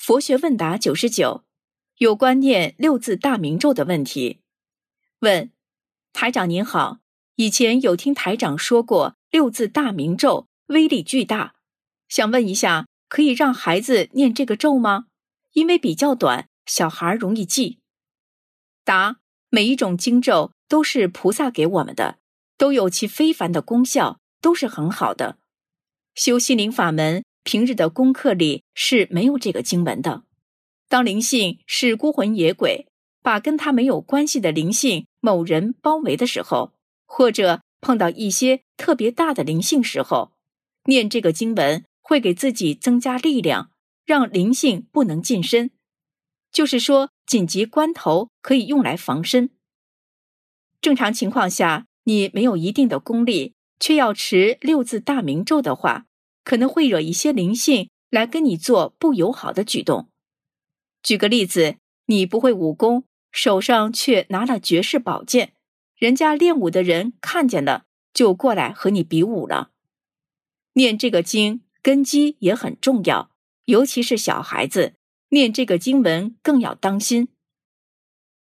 佛学问答99，有关念六字大明咒的问题。问：台长您好，以前有听台长说过六字大明咒威力巨大，想问一下，可以让孩子念这个咒吗？因为比较短，小孩容易记。答：每一种经咒都是菩萨给我们的，都有其非凡的功效，都是很好的。修心灵法门，平日的功课里是没有这个经文的。当灵性是孤魂野鬼，把跟他没有关系的灵性某人包围的时候，或者碰到一些特别大的灵性时候，念这个经文会给自己增加力量，让灵性不能近身。就是说，紧急关头可以用来防身。正常情况下，你没有一定的功力，却要持六字大明咒的话，可能会惹一些灵性来跟你做不友好的举动。举个例子，你不会武功，手上却拿了绝世宝剑，人家练武的人看见了，就过来和你比武了。念这个经，根基也很重要，尤其是小孩子，念这个经文更要当心。